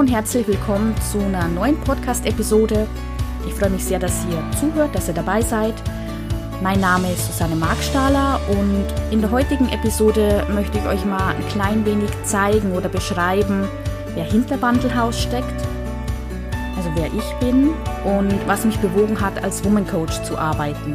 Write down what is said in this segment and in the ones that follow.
und herzlich willkommen zu einer neuen Podcast-Episode. Ich freue mich sehr, dass ihr zuhört, dass ihr dabei seid. Mein Name ist Susanne Markstahler und in der heutigen Episode möchte ich euch mal ein klein wenig zeigen oder beschreiben, wer hinter Wandelhaus steckt, also wer ich bin und was mich bewogen hat, als Woman Coach zu arbeiten.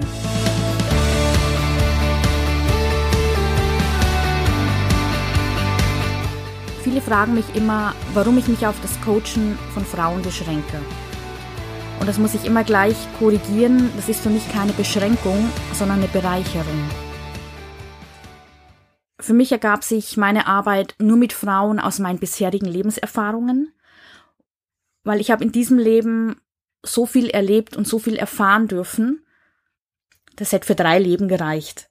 Viele fragen mich immer, warum ich mich auf das Coachen von Frauen beschränke. Und das muss ich immer gleich korrigieren, das ist für mich keine Beschränkung, sondern eine Bereicherung. Für mich ergab sich meine Arbeit nur mit Frauen aus meinen bisherigen Lebenserfahrungen, weil ich habe in diesem Leben so viel erlebt und so viel erfahren dürfen, das hätte für 3 Leben gereicht.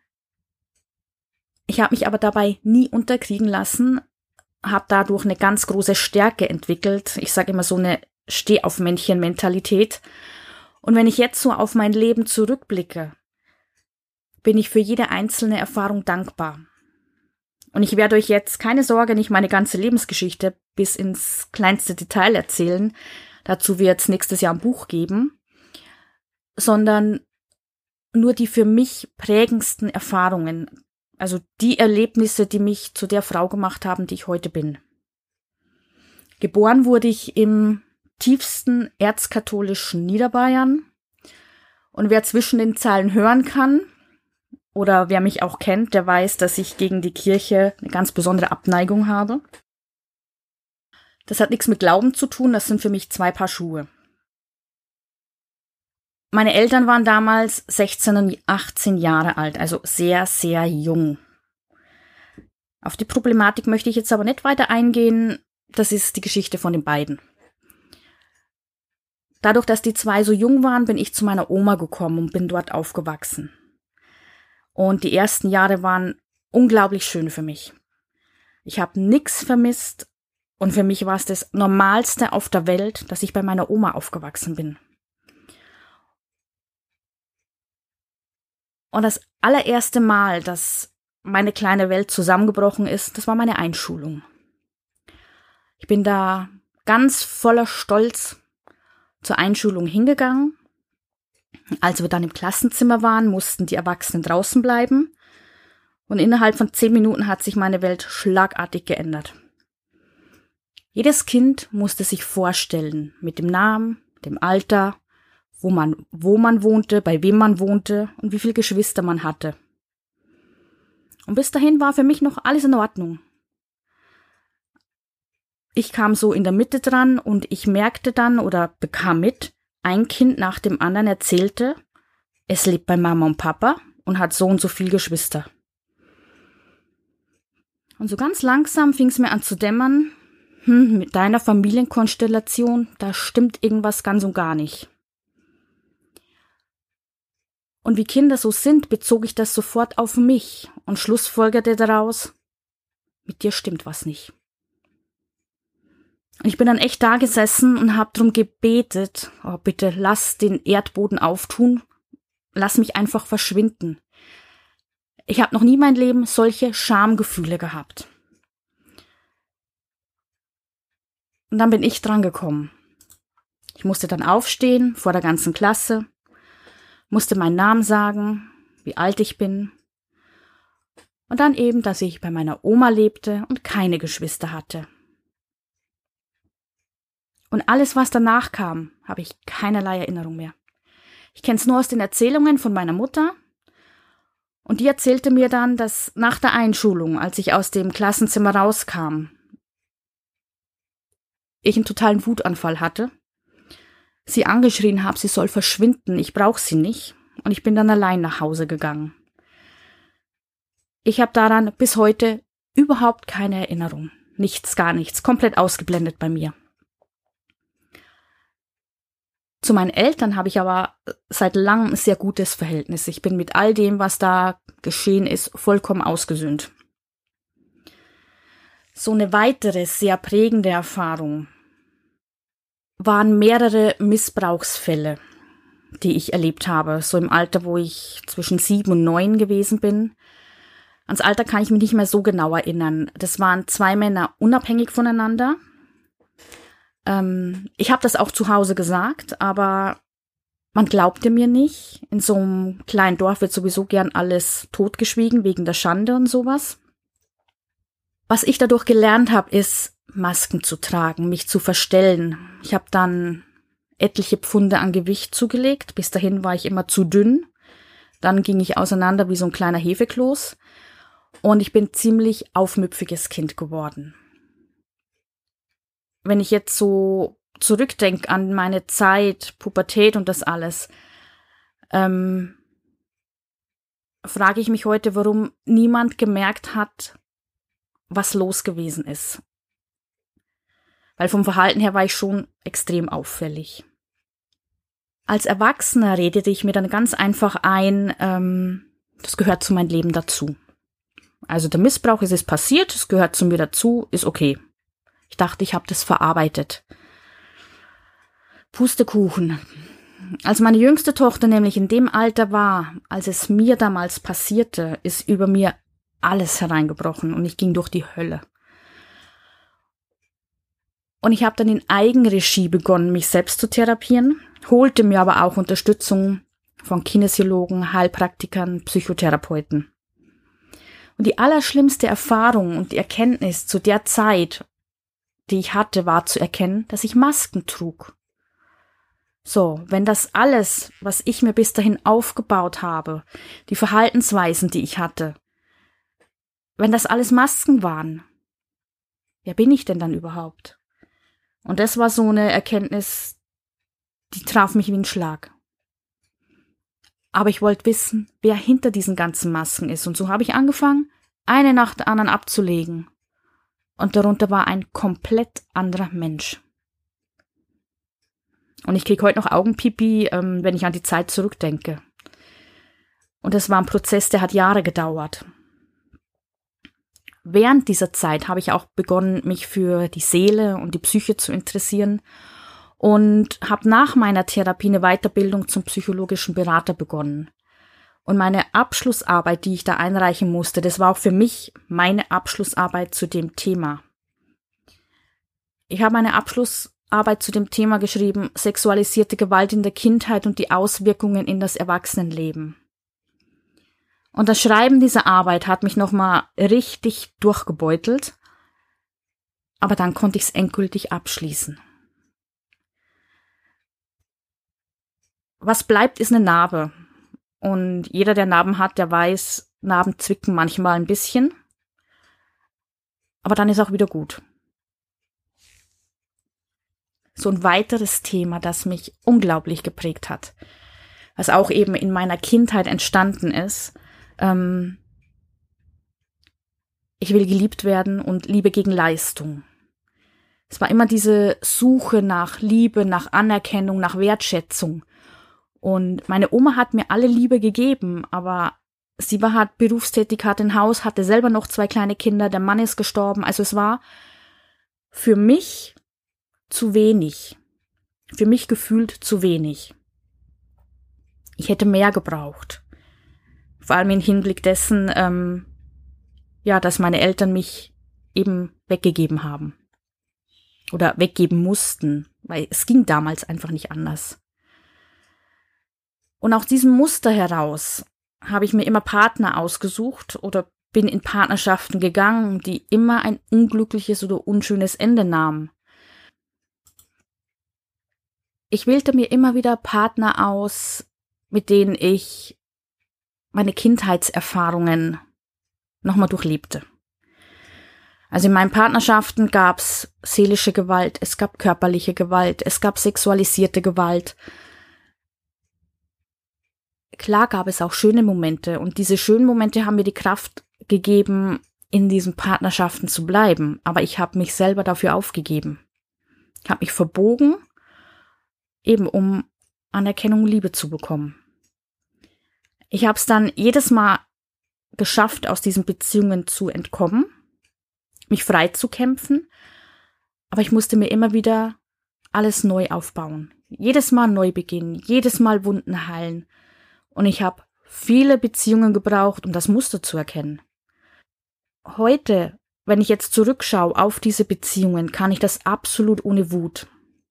Ich habe mich aber dabei nie unterkriegen lassen, habe dadurch eine ganz große Stärke entwickelt. Ich sage immer so eine Steh-auf-Männchen-Mentalität. Und wenn ich jetzt so auf mein Leben zurückblicke, bin ich für jede einzelne Erfahrung dankbar. Und ich werde euch jetzt, keine Sorge, nicht meine ganze Lebensgeschichte bis ins kleinste Detail erzählen. Dazu wird es nächstes Jahr ein Buch geben. Sondern nur die für mich prägendsten Erfahrungen. Also die Erlebnisse, die mich zu der Frau gemacht haben, die ich heute bin. Geboren wurde ich im tiefsten erzkatholischen Niederbayern. Und wer zwischen den Zeilen hören kann, oder wer mich auch kennt, der weiß, dass ich gegen die Kirche eine ganz besondere Abneigung habe. Das hat nichts mit Glauben zu tun, das sind für mich 2 Paar Schuhe. Meine Eltern waren damals 16 und 18 Jahre alt, also sehr, sehr jung. Auf die Problematik möchte ich jetzt aber nicht weiter eingehen, das ist die Geschichte von den beiden. Dadurch, dass die 2 so jung waren, bin ich zu meiner Oma gekommen und bin dort aufgewachsen. Und die ersten Jahre waren unglaublich schön für mich. Ich habe nichts vermisst und für mich war es das Normalste auf der Welt, dass ich bei meiner Oma aufgewachsen bin. Und das allererste Mal, dass meine kleine Welt zusammengebrochen ist, das war meine Einschulung. Ich bin da ganz voller Stolz zur Einschulung hingegangen. Als wir dann im Klassenzimmer waren, mussten die Erwachsenen draußen bleiben. Und innerhalb von 10 Minuten hat sich meine Welt schlagartig geändert. Jedes Kind musste sich vorstellen, mit dem Namen, dem Alter, wo man wohnte, bei wem man wohnte und wie viele Geschwister man hatte. Und bis dahin war für mich noch alles in Ordnung. Ich kam so in der Mitte dran und ich merkte dann oder bekam mit, ein Kind nach dem anderen erzählte, es lebt bei Mama und Papa und hat so und so viele Geschwister. Und so ganz langsam fing es mir an zu dämmern, mit deiner Familienkonstellation, da stimmt irgendwas ganz und gar nicht. Und wie Kinder so sind, bezog ich das sofort auf mich und schlussfolgerte daraus, mit dir stimmt was nicht. Und ich bin dann echt da gesessen und habe darum gebetet, oh bitte lass den Erdboden auftun, lass mich einfach verschwinden. Ich habe noch nie mein Leben solche Schamgefühle gehabt. Und dann bin ich dran gekommen. Ich musste dann aufstehen vor der ganzen Klasse, musste meinen Namen sagen, wie alt ich bin und dann eben, dass ich bei meiner Oma lebte und keine Geschwister hatte. Und alles, was danach kam, habe ich keinerlei Erinnerung mehr. Ich kenne es nur aus den Erzählungen von meiner Mutter und die erzählte mir dann, dass nach der Einschulung, als ich aus dem Klassenzimmer rauskam, ich einen totalen Wutanfall hatte, sie angeschrien habe, sie soll verschwinden, ich brauche sie nicht und ich bin dann allein nach Hause gegangen. Ich habe daran bis heute überhaupt keine Erinnerung, nichts, gar nichts, komplett ausgeblendet bei mir. Zu meinen Eltern habe ich aber seit langem ein sehr gutes Verhältnis. Ich bin mit all dem, was da geschehen ist, vollkommen ausgesöhnt. So eine weitere, sehr prägende Erfahrung waren mehrere Missbrauchsfälle, die ich erlebt habe, so im Alter, wo ich zwischen 7 und 9 gewesen bin. Ans Alter kann ich mich nicht mehr so genau erinnern. Das waren 2 Männer unabhängig voneinander. Ich habe das auch zu Hause gesagt, aber man glaubte mir nicht. In so einem kleinen Dorf wird sowieso gern alles totgeschwiegen wegen der Schande und sowas. Was ich dadurch gelernt habe, ist, Masken zu tragen, mich zu verstellen. Ich habe dann etliche Pfunde an Gewicht zugelegt. Bis dahin war ich immer zu dünn. Dann ging ich auseinander wie so ein kleiner Hefekloß. Und ich bin ziemlich aufmüpfiges Kind geworden. Wenn ich jetzt so zurückdenke an meine Zeit, Pubertät und das alles, frage ich mich heute, warum niemand gemerkt hat, was los gewesen ist. Weil vom Verhalten her war ich schon extrem auffällig. Als Erwachsener redete ich mir dann ganz einfach ein, das gehört zu meinem Leben dazu. Also der Missbrauch ist passiert, es gehört zu mir dazu, ist okay. Ich dachte, ich habe das verarbeitet. Pustekuchen. Als meine jüngste Tochter nämlich in dem Alter war, als es mir damals passierte, ist über mir alles hereingebrochen und ich ging durch die Hölle. Und ich habe dann in Eigenregie begonnen, mich selbst zu therapieren, holte mir aber auch Unterstützung von Kinesiologen, Heilpraktikern, Psychotherapeuten. Und die allerschlimmste Erfahrung und die Erkenntnis zu der Zeit, die ich hatte, war zu erkennen, dass ich Masken trug. So, wenn das alles, was ich mir bis dahin aufgebaut habe, die Verhaltensweisen, die ich hatte, wenn das alles Masken waren, wer bin ich denn dann überhaupt? Und das war so eine Erkenntnis, die traf mich wie ein Schlag. Aber ich wollte wissen, wer hinter diesen ganzen Masken ist. Und so habe ich angefangen, eine nach der anderen abzulegen. Und darunter war ein komplett anderer Mensch. Und ich kriege heute noch Augenpipi, wenn ich an die Zeit zurückdenke. Und das war ein Prozess, der hat Jahre gedauert. Während dieser Zeit habe ich auch begonnen, mich für die Seele und die Psyche zu interessieren und habe nach meiner Therapie eine Weiterbildung zum psychologischen Berater begonnen. Und meine Abschlussarbeit, die ich da einreichen musste, das war auch für mich meine Abschlussarbeit zu dem Thema. Ich habe meine Abschlussarbeit zu dem Thema geschrieben, sexualisierte Gewalt in der Kindheit und die Auswirkungen in das Erwachsenenleben. Und das Schreiben dieser Arbeit hat mich nochmal richtig durchgebeutelt, aber dann konnte ich es endgültig abschließen. Was bleibt, ist eine Narbe. Und jeder, der Narben hat, der weiß, Narben zwicken manchmal ein bisschen, aber dann ist auch wieder gut. So ein weiteres Thema, das mich unglaublich geprägt hat, was auch eben in meiner Kindheit entstanden ist. Ich will geliebt werden und Liebe gegen Leistung. Es war immer diese Suche nach Liebe, nach Anerkennung, nach Wertschätzung. Und meine Oma hat mir alle Liebe gegeben, aber sie war halt berufstätig, hatte ein Haus, hatte selber noch 2 kleine Kinder, der Mann ist gestorben. Also es war für mich zu wenig. Für mich gefühlt zu wenig. Ich hätte mehr gebraucht. Vor allem im Hinblick dessen, dass meine Eltern mich eben weggegeben haben. Oder weggeben mussten, weil es ging damals einfach nicht anders. Und aus diesem Muster heraus habe ich mir immer Partner ausgesucht oder bin in Partnerschaften gegangen, die immer ein unglückliches oder unschönes Ende nahmen. Ich wählte mir immer wieder Partner aus, mit denen ich meine Kindheitserfahrungen nochmal durchlebte. Also in meinen Partnerschaften gab es seelische Gewalt, es gab körperliche Gewalt, es gab sexualisierte Gewalt. Klar gab es auch schöne Momente und diese schönen Momente haben mir die Kraft gegeben, in diesen Partnerschaften zu bleiben. Aber ich habe mich selber dafür aufgegeben. Ich habe mich verbogen, eben um Anerkennung und Liebe zu bekommen. Ich habe es dann jedes Mal geschafft, aus diesen Beziehungen zu entkommen, mich frei zu kämpfen, aber ich musste mir immer wieder alles neu aufbauen. Jedes Mal neu beginnen, jedes Mal Wunden heilen. Und ich habe viele Beziehungen gebraucht, um das Muster zu erkennen. Heute, wenn ich jetzt zurückschaue auf diese Beziehungen, kann ich das absolut ohne Wut.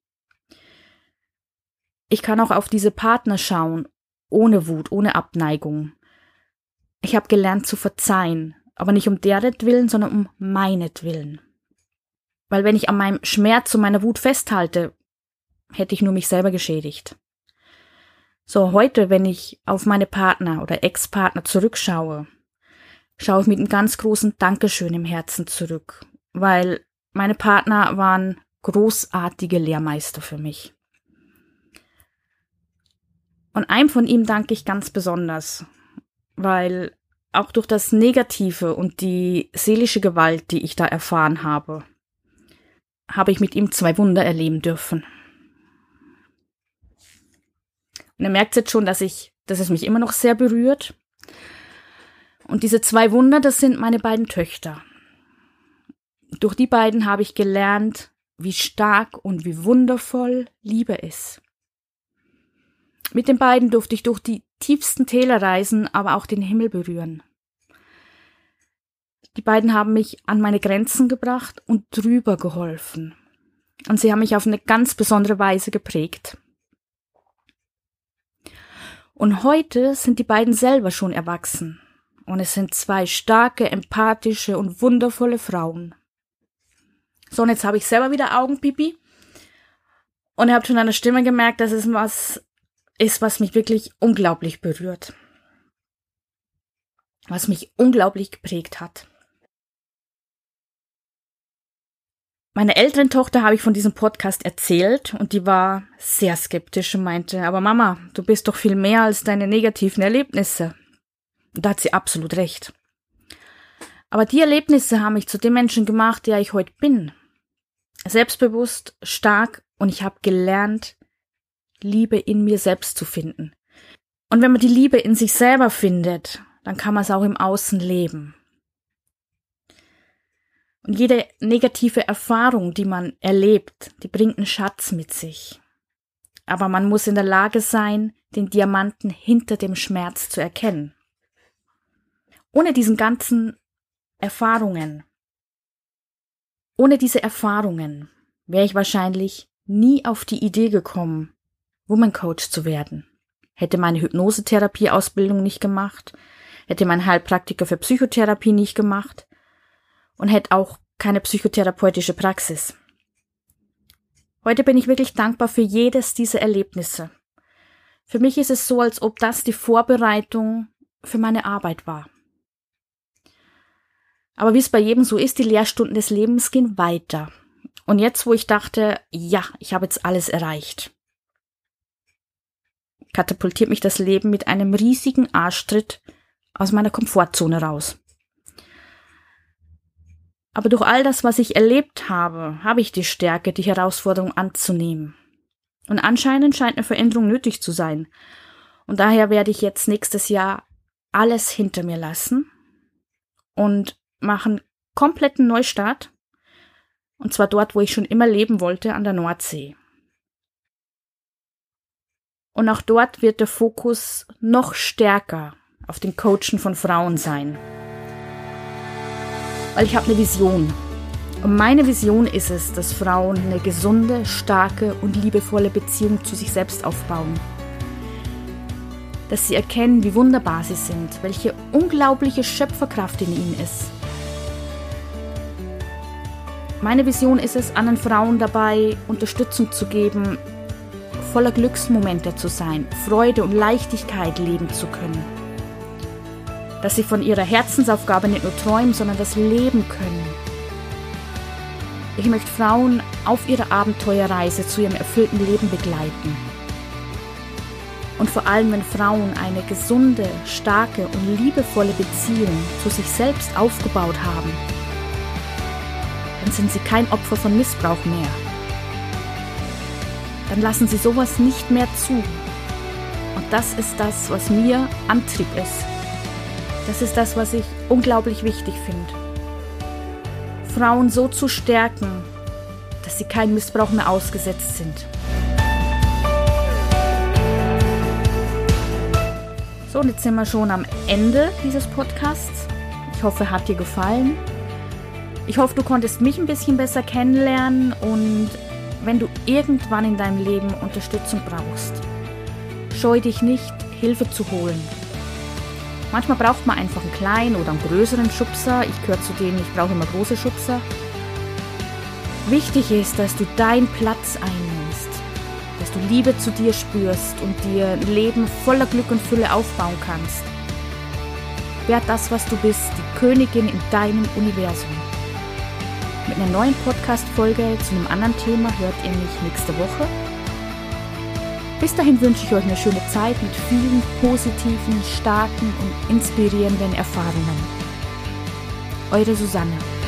Ich kann auch auf diese Partner schauen, ohne Wut, ohne Abneigung. Ich habe gelernt zu verzeihen, aber nicht um deretwillen, sondern um meinetwillen. Weil wenn ich an meinem Schmerz und meiner Wut festhalte, hätte ich nur mich selber geschädigt. So, heute, wenn ich auf meine Partner oder Ex-Partner zurückschaue, schaue ich mit einem ganz großen Dankeschön im Herzen zurück, weil meine Partner waren großartige Lehrmeister für mich. Und einem von ihm danke ich ganz besonders, weil auch durch das Negative und die seelische Gewalt, die ich da erfahren habe, habe ich mit ihm 2 Wunder erleben dürfen. Und ihr merkt jetzt schon, dass es mich immer noch sehr berührt. Und diese 2 Wunder, das sind meine beiden Töchter. Durch die beiden habe ich gelernt, wie stark und wie wundervoll Liebe ist. Mit den beiden durfte ich durch die tiefsten Täler reisen, aber auch den Himmel berühren. Die beiden haben mich an meine Grenzen gebracht und drüber geholfen. Und sie haben mich auf eine ganz besondere Weise geprägt. Und heute sind die beiden selber schon erwachsen. Und es sind 2 starke, empathische und wundervolle Frauen. So, und jetzt habe ich selber wieder Augenpipi. Und ihr habt schon an der Stimme gemerkt, dass es was ist, was mich wirklich unglaublich berührt. Was mich unglaublich geprägt hat. Meiner älteren Tochter habe ich von diesem Podcast erzählt und die war sehr skeptisch und meinte, aber Mama, du bist doch viel mehr als deine negativen Erlebnisse. Und da hat sie absolut recht. Aber die Erlebnisse haben mich zu dem Menschen gemacht, der ich heute bin. Selbstbewusst, stark und ich habe gelernt, Liebe in mir selbst zu finden. Und wenn man die Liebe in sich selber findet, dann kann man es auch im Außen leben. Und jede negative Erfahrung, die man erlebt, die bringt einen Schatz mit sich. Aber man muss in der Lage sein, den Diamanten hinter dem Schmerz zu erkennen. Ohne diese Erfahrungen wäre ich wahrscheinlich nie auf die Idee gekommen, Woman-Coach zu werden. Hätte meine Hypnosetherapie-Ausbildung nicht gemacht, hätte mein Heilpraktiker für Psychotherapie nicht gemacht und hätte auch keine psychotherapeutische Praxis. Heute bin ich wirklich dankbar für jedes dieser Erlebnisse. Für mich ist es so, als ob das die Vorbereitung für meine Arbeit war. Aber wie es bei jedem so ist, die Lehrstunden des Lebens gehen weiter. Und jetzt, wo ich dachte, ja, ich habe jetzt alles erreicht, katapultiert mich das Leben mit einem riesigen Arschtritt aus meiner Komfortzone raus. Aber durch all das, was ich erlebt habe, habe ich die Stärke, die Herausforderung anzunehmen. Und anscheinend scheint eine Veränderung nötig zu sein. Und daher werde ich jetzt nächstes Jahr alles hinter mir lassen und machen kompletten Neustart. Und zwar dort, wo ich schon immer leben wollte, an der Nordsee. Und auch dort wird der Fokus noch stärker auf den Coachen von Frauen sein. Weil ich habe eine Vision. Und meine Vision ist es, dass Frauen eine gesunde, starke und liebevolle Beziehung zu sich selbst aufbauen. Dass sie erkennen, wie wunderbar sie sind, welche unglaubliche Schöpferkraft in ihnen ist. Meine Vision ist es, anderen Frauen dabei Unterstützung zu geben, voller Glücksmomente zu sein, Freude und Leichtigkeit leben zu können. Dass sie von ihrer Herzensaufgabe nicht nur träumen, sondern das leben können. Ich möchte Frauen auf ihrer Abenteuerreise zu ihrem erfüllten Leben begleiten. Und vor allem, wenn Frauen eine gesunde, starke und liebevolle Beziehung zu sich selbst aufgebaut haben, dann sind sie kein Opfer von Missbrauch mehr. Dann lassen sie sowas nicht mehr zu. Und das ist das, was mir Antrieb ist. Das ist das, was ich unglaublich wichtig finde. Frauen so zu stärken, dass sie keinem Missbrauch mehr ausgesetzt sind. So, und jetzt sind wir schon am Ende dieses Podcasts. Ich hoffe, hat dir gefallen. Ich hoffe, du konntest mich ein bisschen besser kennenlernen und wenn du irgendwann in deinem Leben Unterstützung brauchst, scheu dich nicht, Hilfe zu holen. Manchmal braucht man einfach einen kleinen oder einen größeren Schubser. Ich gehöre zu denen, ich brauche immer große Schubser. Wichtig ist, dass du deinen Platz einnimmst, dass du Liebe zu dir spürst und dir ein Leben voller Glück und Fülle aufbauen kannst. Werd das, was du bist, die Königin in deinem Universum. Mit einer neuen Podcast-Folge zu einem anderen Thema hört ihr mich nächste Woche. Bis dahin wünsche ich euch eine schöne Zeit mit vielen positiven, starken und inspirierenden Erfahrungen. Eure Susanne.